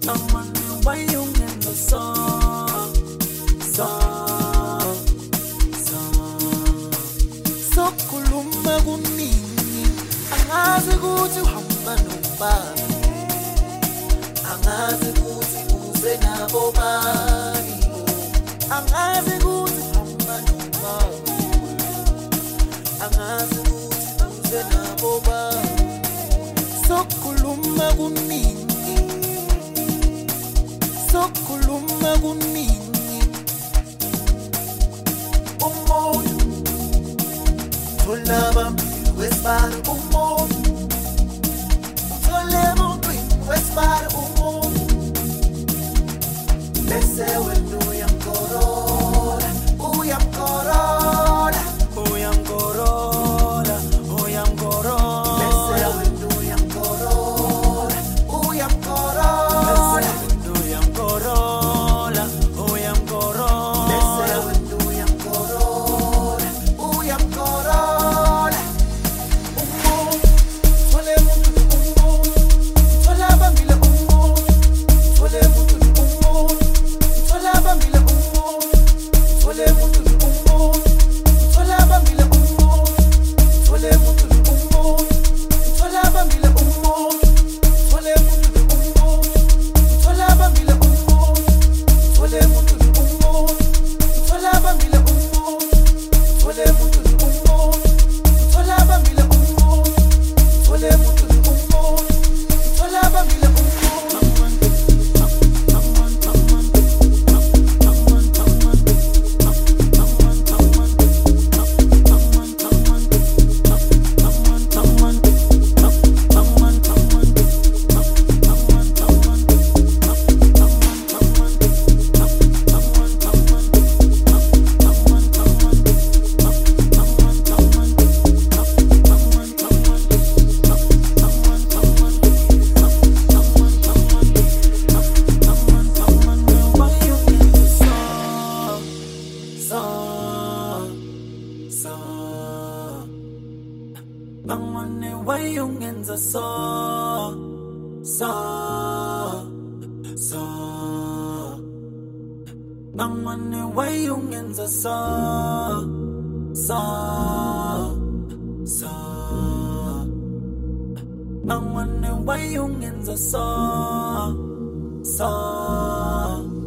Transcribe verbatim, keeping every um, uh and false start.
Bangwane wayungenza so so so sokhuluma kuningi angazi ukuthi uhamba nobani angazi ukuthi uze nabo bani angazi ukuthi uhamba nobani angazi ukuthi uze nabo bani sokhuluma kuningi sokhuluma kuningi umuntu tholaba wesibani umuntu tholeba umuntu wesibani umuntu bese wena uyamkorola uyamkorola uyamkorola uyamkorola bese wena uyamkorola uyamkorola uyamkorola uyamkorola bese wena uyamkorola uyamkorola umuntu thole umuntu umuntu thola bambile umuntu thole umuntu umuntu thola bambile umuntu thole umuntu umuntu thola bambile umuntu thole umuntu umuntu thola bambile umuntu thole umuntu umuntu thola bambile umuntu thole umuntu umuntu thola bambile umuntu thole umuntu umuntu thola bambile umuntu thole umuntu umuntu thola bambile umuntu Bangwane wayungenza so so so Bangwane wayungenza so so so Bangwane wayungenza so so